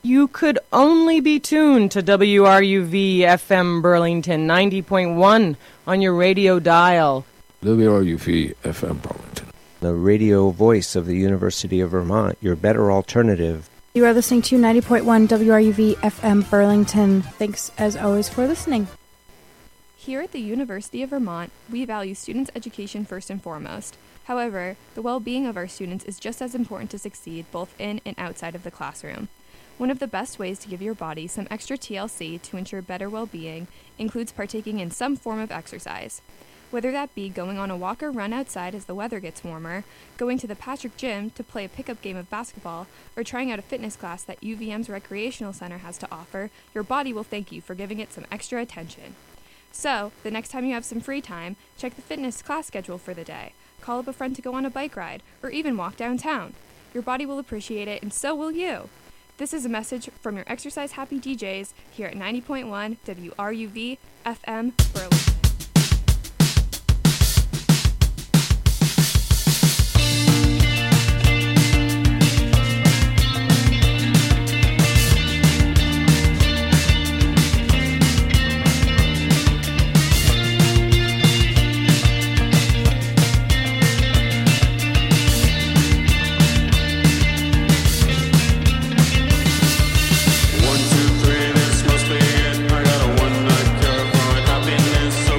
you could only be tuned to WRUV FM Burlington 90.1 on your radio dial. WRUV FM Burlington, the radio voice of the University of Vermont, your better alternative. You are listening to 90.1 WRUV FM Burlington. Thanks, as always, for listening. Here at the University of Vermont, we value students' education first and foremost. However, the well-being of our students is just as important to succeed both in and outside of the classroom. One of the best ways to give your body some extra TLC to ensure better well-being includes partaking in some form of exercise. Whether that be going on a walk or run outside as the weather gets warmer, going to the Patrick Gym to play a pickup game of basketball, or trying out a fitness class that UVM's Recreational Center has to offer, your body will thank you for giving it some extra attention. So, the next time you have some free time, check the fitness class schedule for the day. Call up a friend to go on a bike ride, or even walk downtown. Your body will appreciate it, and so will you. This is a message from your exercise-happy DJs here at 90.1 WRUV FM Burlington. One, two, three, this must be it. I got a one-night cure for happiness.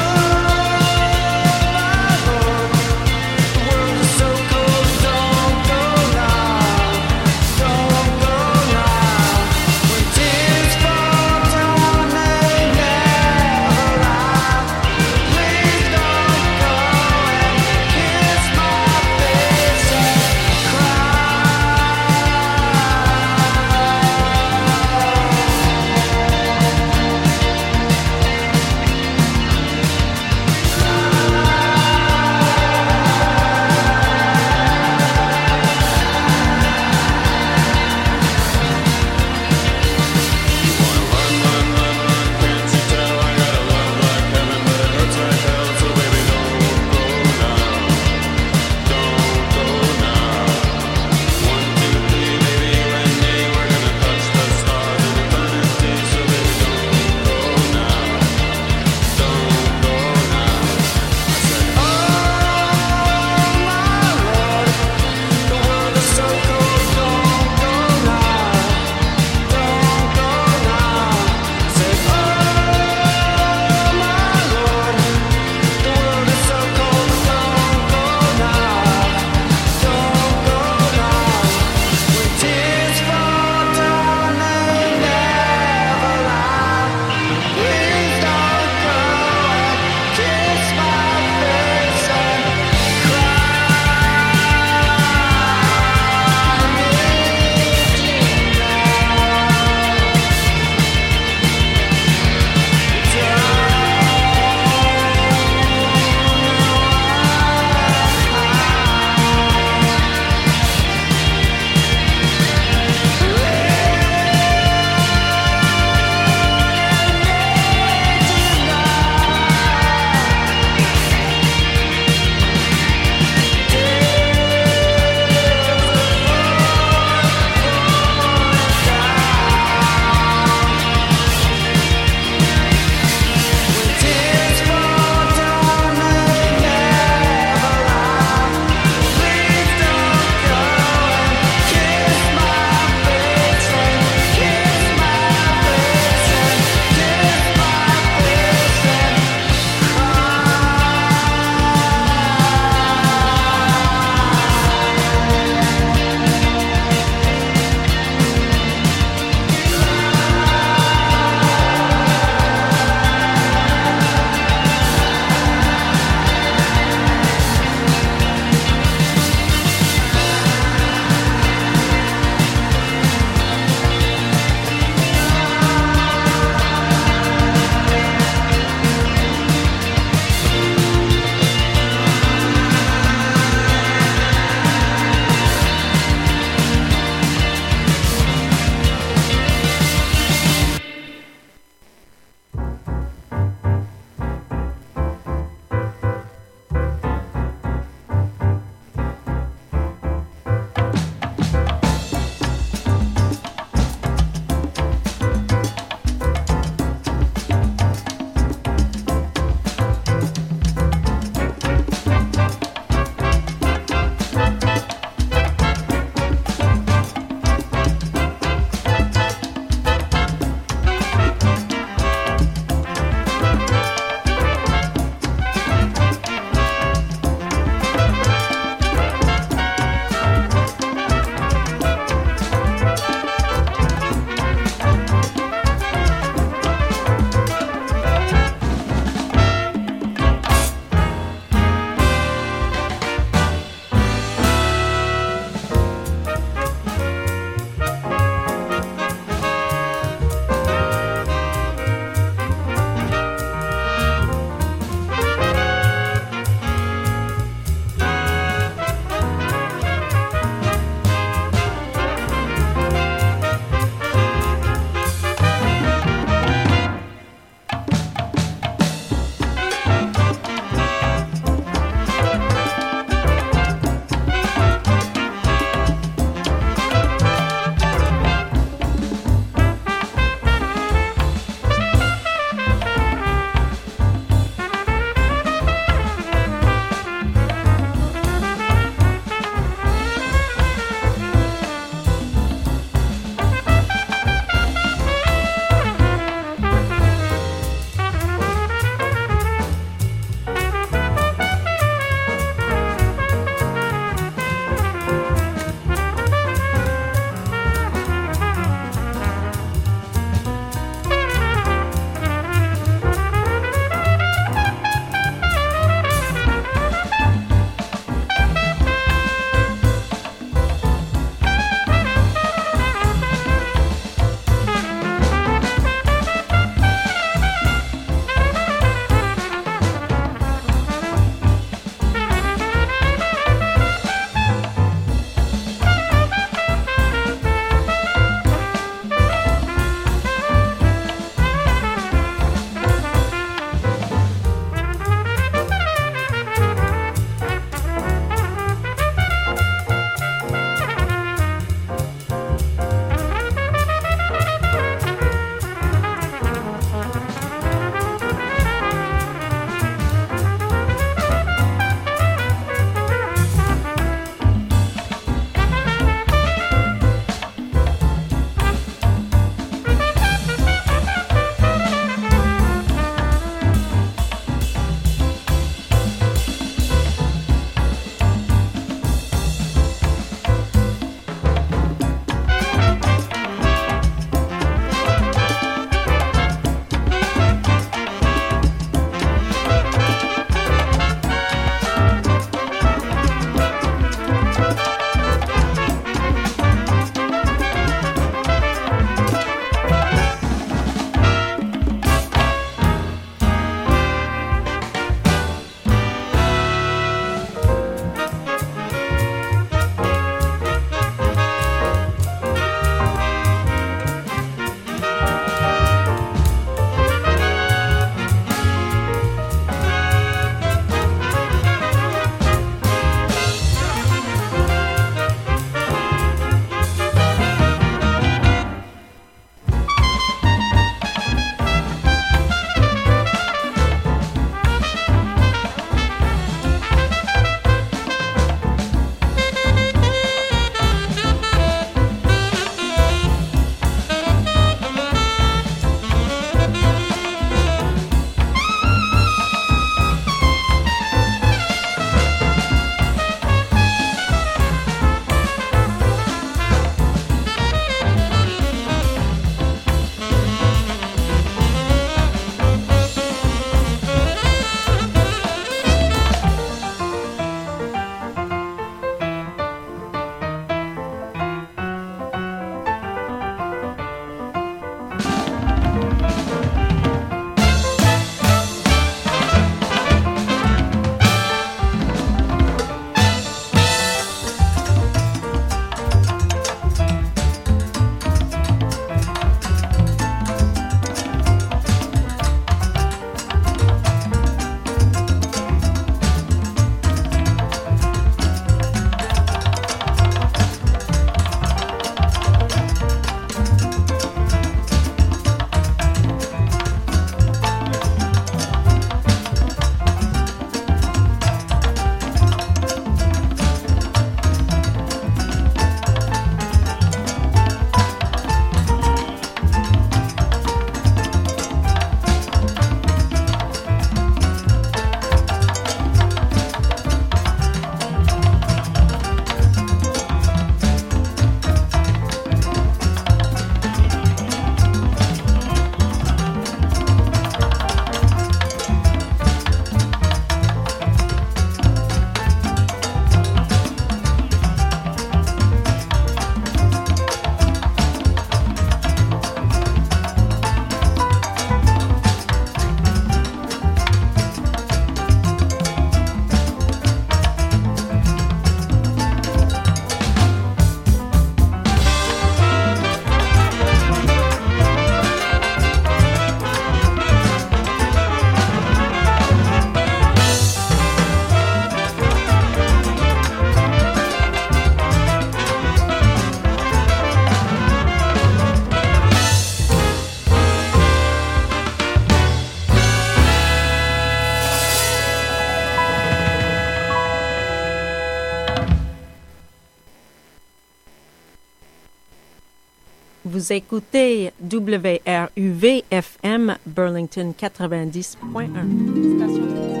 Vous écoutez WRUV FM Burlington 90.1. Station de musique.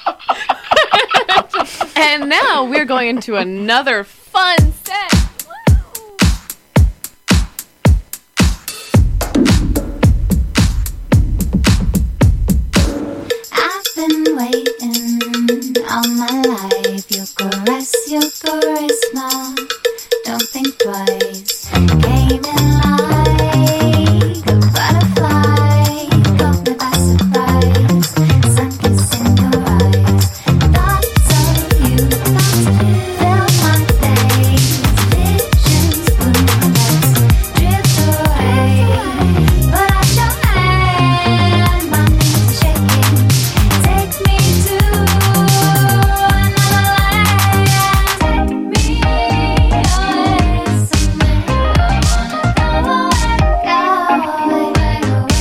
And now we're going into another fun set. I've been waiting all my life. Your caress, smile. Don't think twice. Came in like a butterfly. Caught me by surprise. Sun kissing your eyes. Thoughts of you, fill my days. Visions, moonlights, drift away. But I your hand, my knees are shaking. Take me to another land. Take me away somewhere. I wanna go away,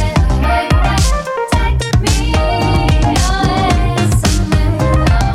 Take me away somewhere.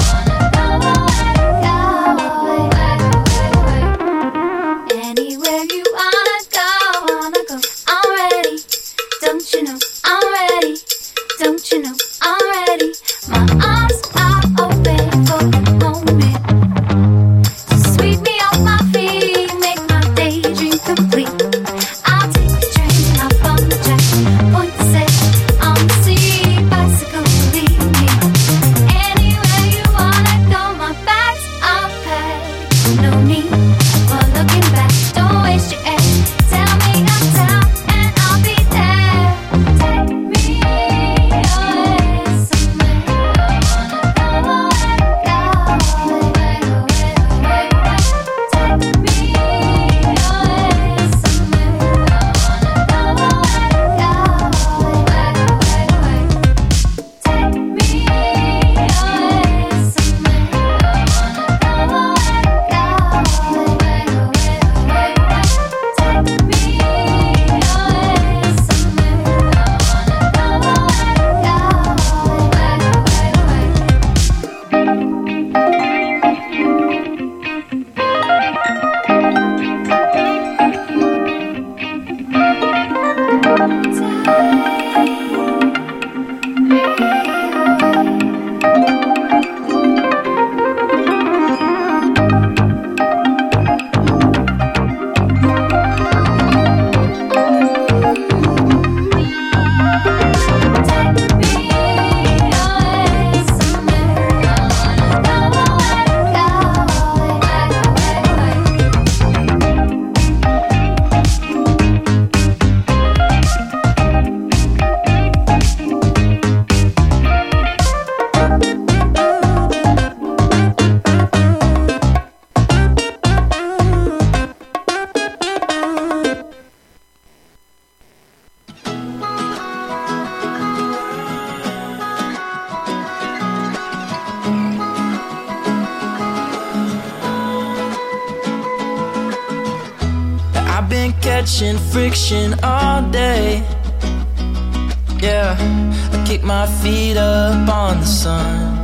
Anywhere you wanna go, I'm ready. Don't you know I'm ready? Don't you know I'm ready? My arms are open for the moment. To sweep me off my feet, make my daydream complete. I'll take the train up on the track, point to set on the seat, bicycle lead me. Anywhere you wanna go, my bags are packed. No need for looking back. Don't waste your air. Tell me uptown and I'll be there. Take me away somewhere. I wanna go away, Take me away somewhere. I wanna go away, Take me away somewhere. I wanna go I've been catching friction all day. Yeah, I kick my feet up on the sun.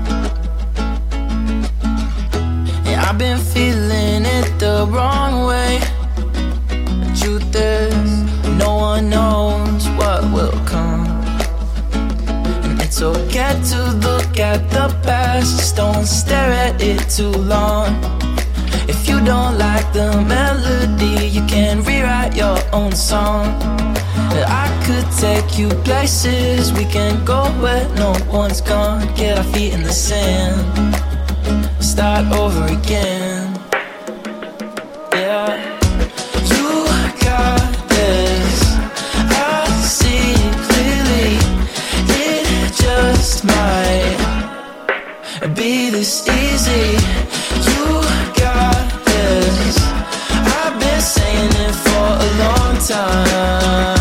Yeah, I've been feeling it the wrong way. The truth is, no one knows what will come. And it's okay to look at the past, just don't stare at it too long. If you don't like the melody, you can rewrite your own song. I could take you places, we can go where no one's gone. Get our feet in the sand, start over again. Yeah, you got this, I see clearly. It just might be this easy. You got this, I've been saying it for a long time.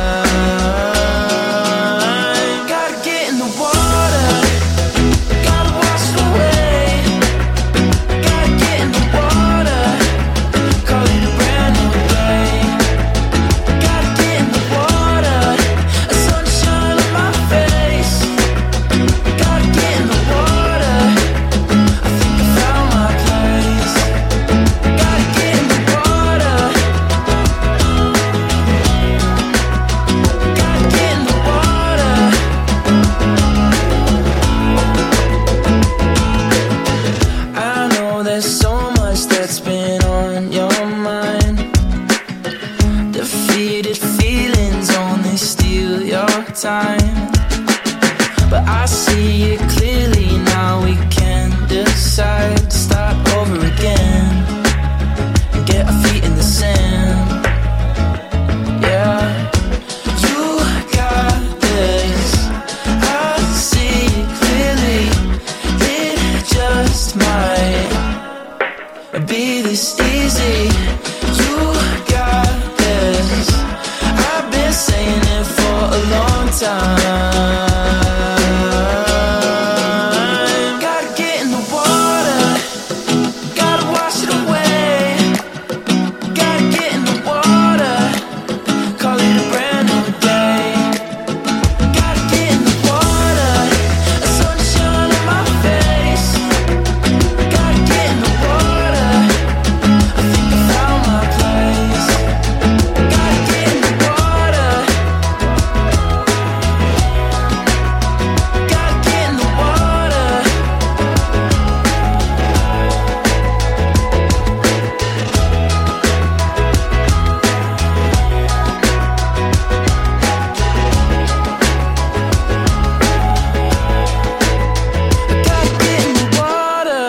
Gotta get in the water, gotta wash it away. Gotta get in the water, call it a brand new day. Gotta get in the water, a sunshine on my face. Gotta get in the water, I think I found my place. Gotta get in the water, be this easy. You got this. I've been saying it for a long time. Gotta get in the water, gotta wash it away. Gotta get in the water, call it a brand new day. Gotta get in the water, a sunshine on my face. Gotta get in the water, I think I found my place. Gotta get in the water, gotta get in the water. Gotta get in the water.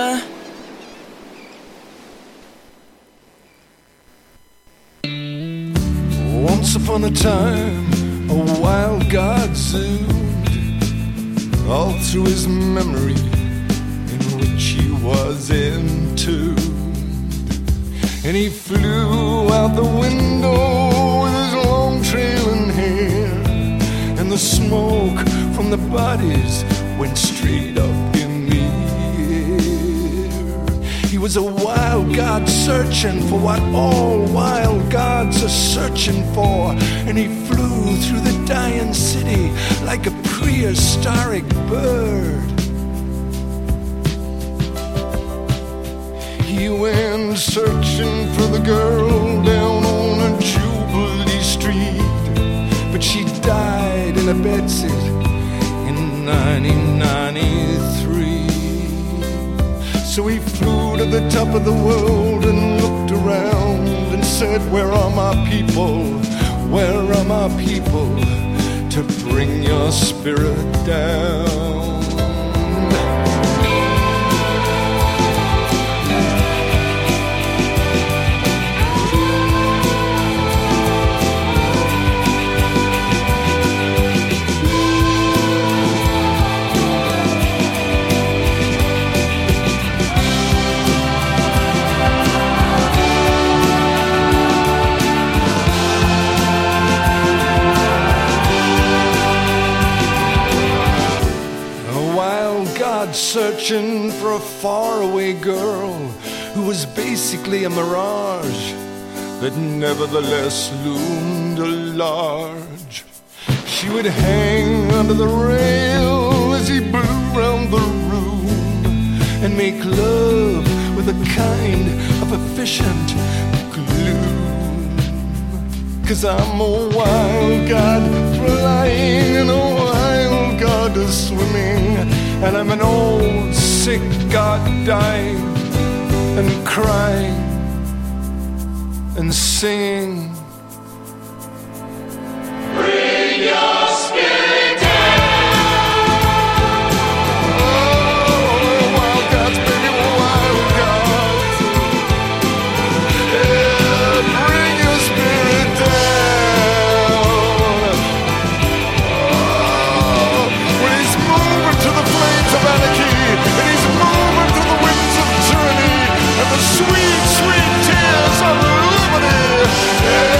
Once upon a time, a wild god zoomed all through his memory, in which he was entombed. And he flew out the window with his long trailing hair, and the smoke from the bodies went straight up in the air. He was a wild god searching for what all wild gods are searching for, and he flew through the dying city like a prehistoric bird. He went searching for the girl down on a Jubilee Street, but she died in a bedsit in 1993. So he flew to the top of the world and looked around and said, where are my people? Where are my people to bring your spirit down? Searching for a faraway girl who was basically a mirage that nevertheless loomed large. She would hang under the rail as he blew round the room and make love with a kind of efficient gloom. 'Cause I'm a wild god flying and a wild god swimming, and I'm an old sick god dying and crying and singing. Bring your spirit down. Oh, wild gods, baby, wild gods. Yeah, bring your spirit down. Oh, when he's moving to the flames of anarchy, and he's moving to the winds of tyranny, and the sweet, sweet tears of liberty. Yeah.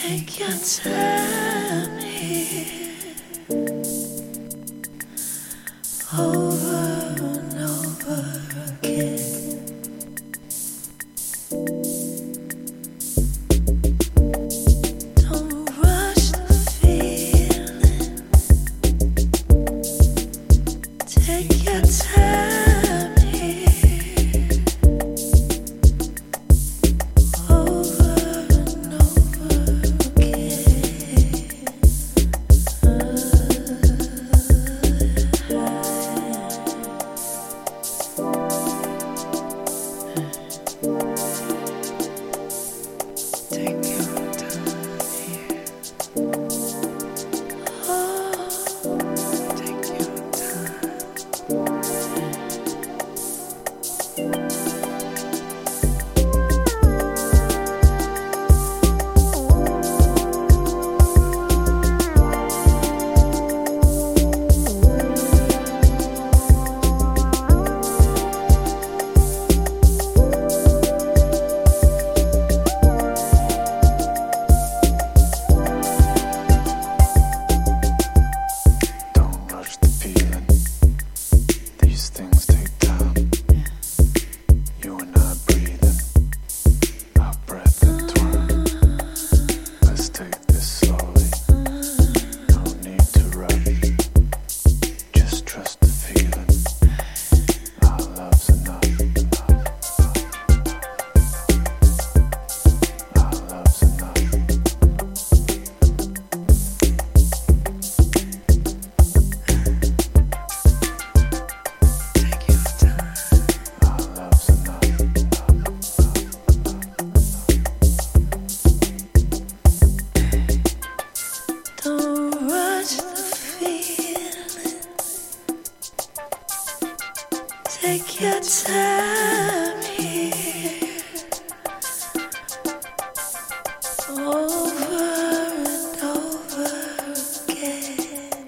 Take your time here, over and over again. Don't rush the feeling. Take your time here, over and over again. Take your time here, over and over again.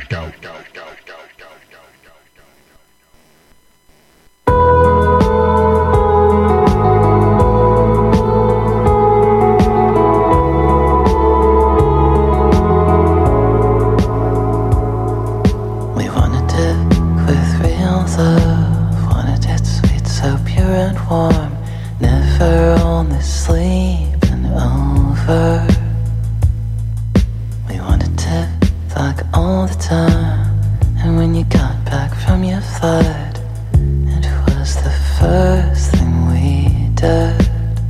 We wanted it with real love, wanted it sweet, so pure and warm, never only sleeping over. We wanted it like all the time, and when you got back from your flight, it was the first thing we did.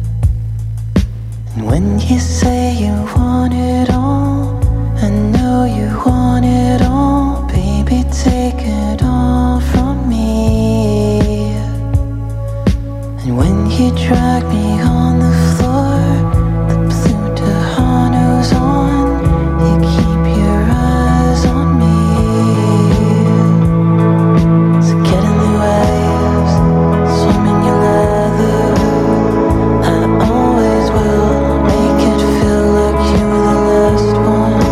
And when you say you want it all, I know you want it all, baby, take it all from me. And when you drag me on the floor, the blue Tejano's on, you keep your eyes on me. So get in the waves, swim in your leather, I always will make it feel like you're the last one.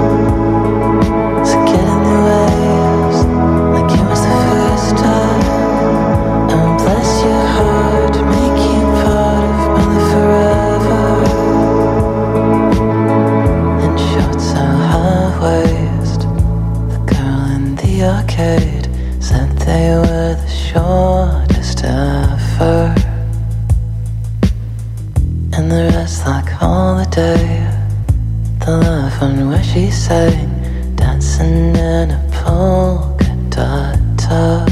So get in the waves, like it was the first time, and bless your heart, make you part of my forever. In shorts so high waist, the girl in the arcade said they were the shortest ever. And the rest like holiday, the love one where she sang, dancing in a polka dot top.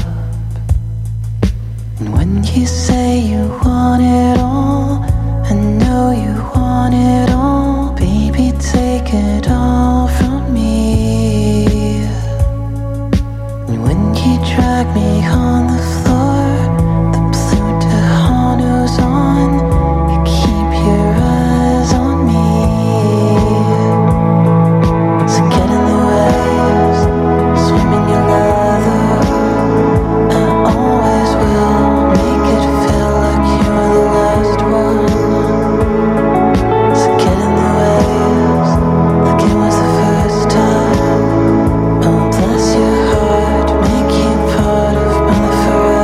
And when you say you want it all, I know you want it all, baby, take it all from me. And when you drag me on the floor, the blue Tejano's on, you keep your eyes on me. So get in the waves, swim in your leather, I always will make it feel like you're the last one. So get in the waves, like it was the first time, oh bless your heart, make you part of my forever.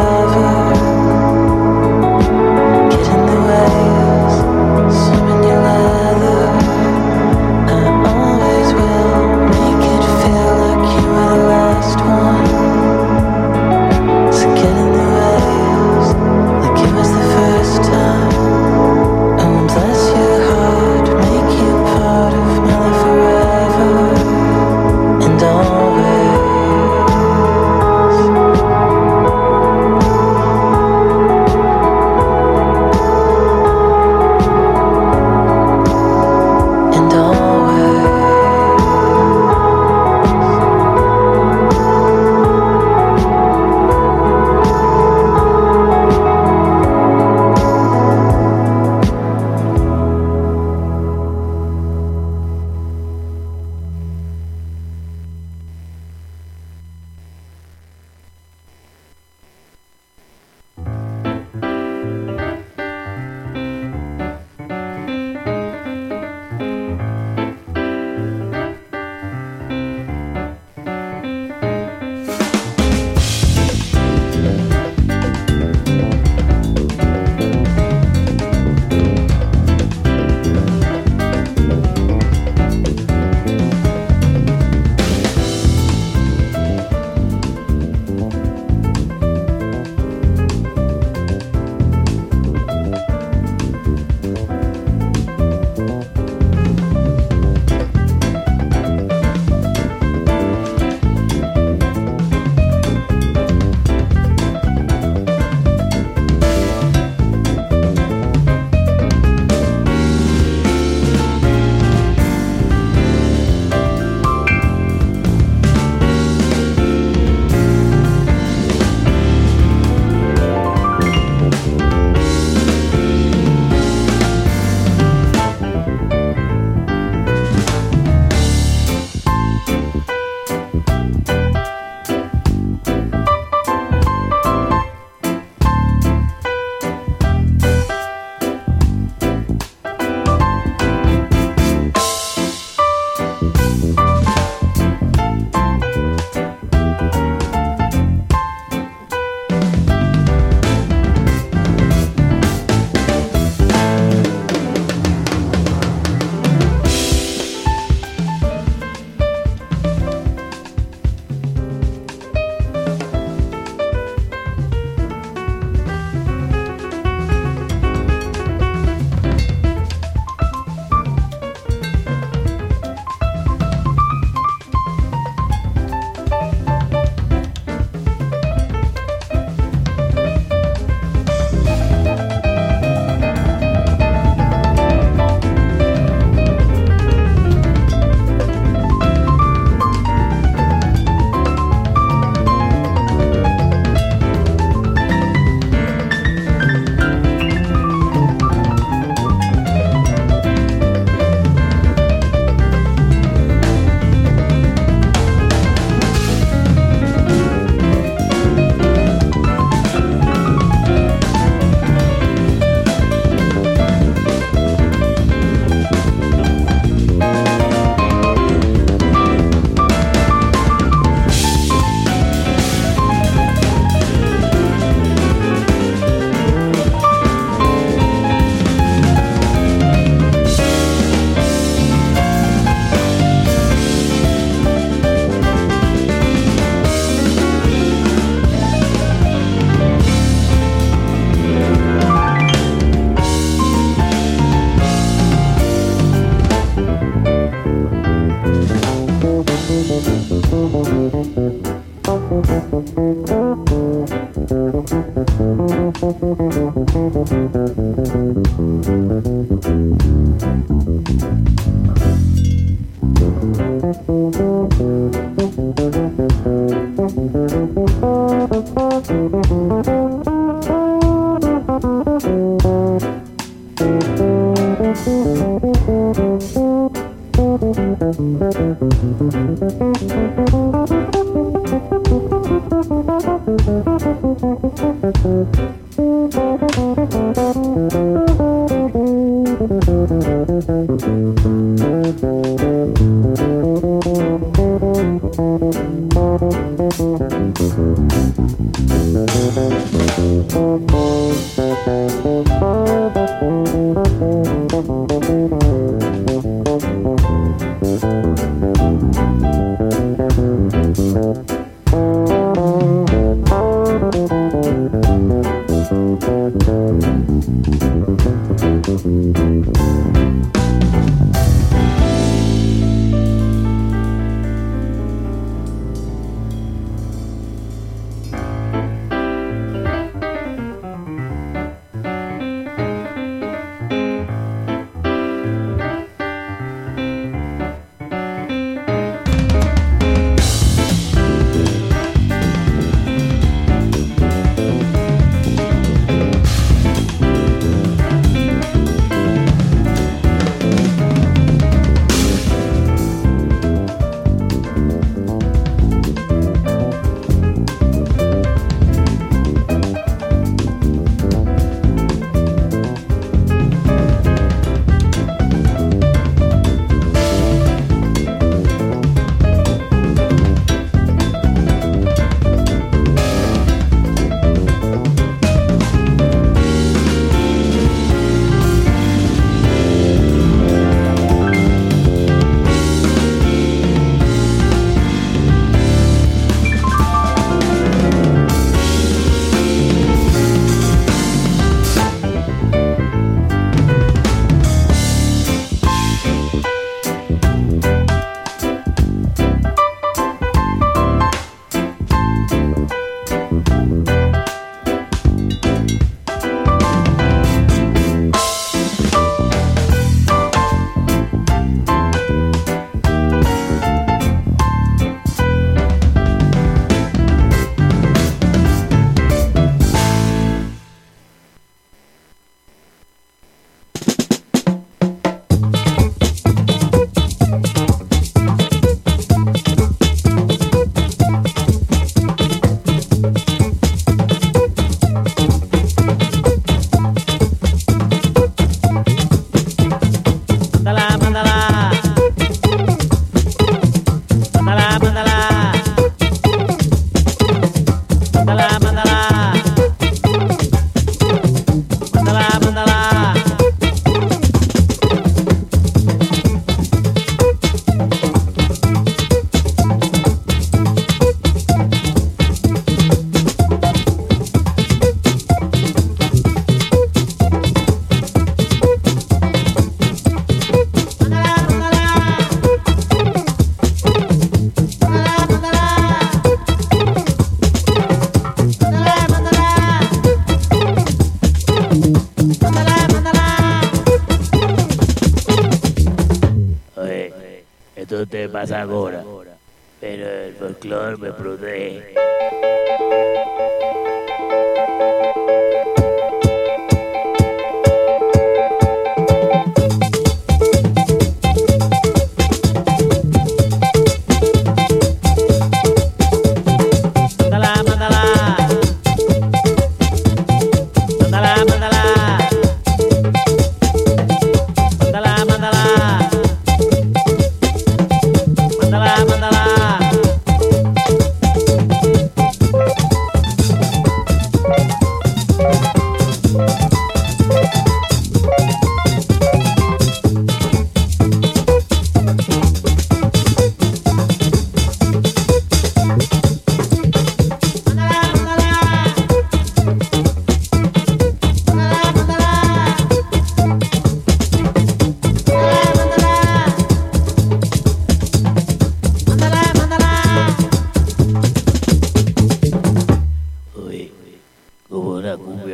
pasa ahora, pero el folclore me protege.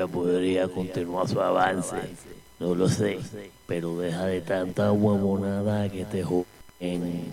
Colombia podría continuar su avance. No lo sé, pero deja de tanta huevonada que te joden.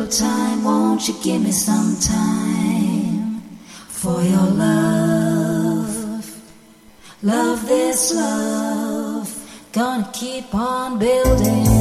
time, won't you give me some time for your love? Love this love, gonna keep on building.